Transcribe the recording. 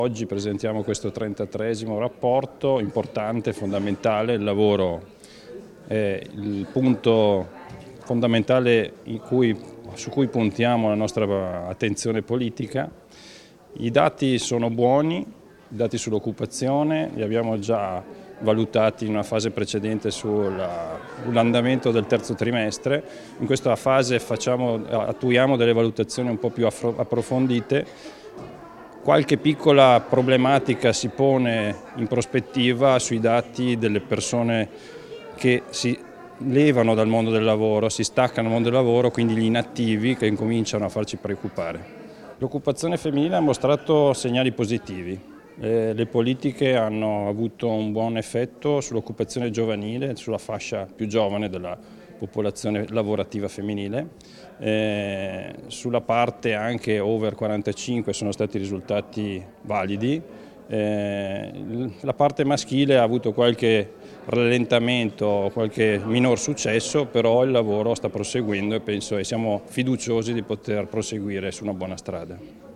Oggi presentiamo questo 33esimo rapporto importante, fondamentale. Il lavoro è il punto fondamentale su cui puntiamo la nostra attenzione politica. I dati sono buoni, i dati sull'occupazione, li abbiamo già valutati in una fase precedente sull'andamento del terzo trimestre. In questa fase attuiamo delle valutazioni un po' più approfondite. Qualche piccola problematica si pone in prospettiva sui dati delle persone che si levano dal mondo del lavoro, si staccano dal mondo del lavoro, quindi gli inattivi che incominciano a farci preoccupare. L'occupazione femminile ha mostrato segnali positivi. Le politiche hanno avuto un buon effetto sull'occupazione giovanile, sulla fascia più giovane della popolazione lavorativa femminile. Sulla parte anche over 45 sono stati risultati validi. La parte maschile ha avuto qualche rallentamento, qualche minor successo, però il lavoro sta proseguendo e siamo fiduciosi di poter proseguire su una buona strada.